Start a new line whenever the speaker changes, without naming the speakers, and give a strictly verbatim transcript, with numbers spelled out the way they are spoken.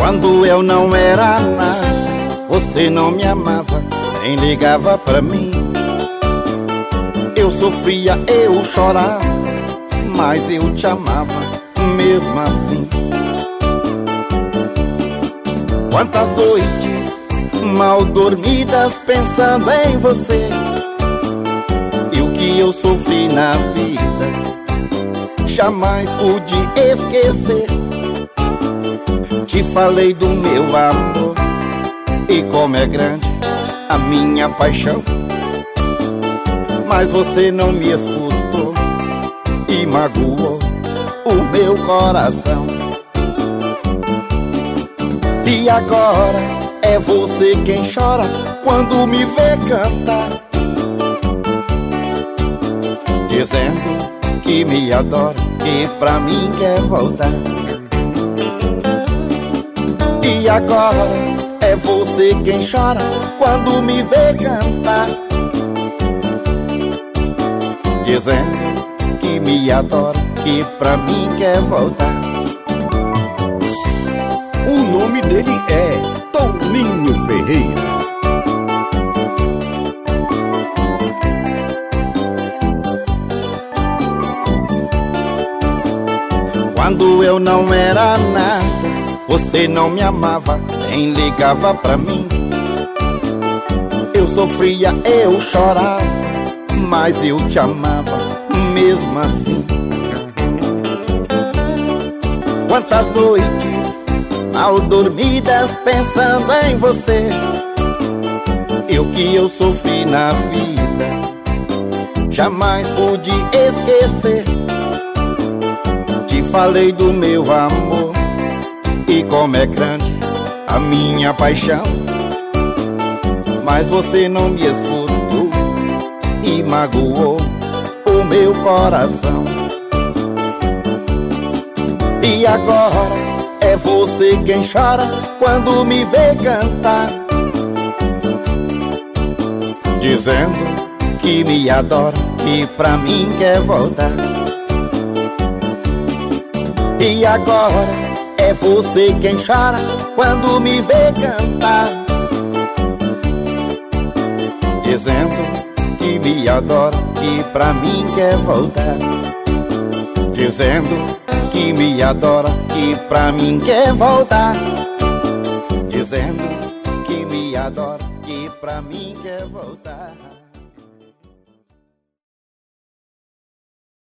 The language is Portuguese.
Quando eu não era nada, você não me amava, nem ligava pra mim. Eu sofria, eu chorava, mas eu te amava mesmo assim. Quantas noites mal dormidas pensando em você, e o que eu sofri na vida jamais pude esquecer. Te falei do meu amor e como é grande a minha paixão, mas você não me escutou e magoou o meu coração. E agora é você quem chora quando me vê cantar, dizendo que me adora, que pra mim quer voltar. E agora é você quem chora quando me vê cantar, dizendo que me adora, que pra mim quer voltar.
O nome dele é Toninho Ferreira.
Quando eu não era nada, você não me amava, nem ligava pra mim. Eu sofria, eu chorava, mas eu te amava mesmo assim. Quantas noites mal dormidas pensando em você, e o que eu sofri na vida jamais pude esquecer. Te falei do meu amor e como é grande a minha paixão, mas você não me escutou e magoou o meu coração. E agora é você quem chora quando me vê cantar, dizendo que me adora, que pra mim quer voltar. E agora é você quem chora quando me vê cantar, dizendo que me adora, que pra mim quer voltar. Dizendo que me adora, que pra mim quer voltar. Dizendo que me adora, que pra mim quer voltar.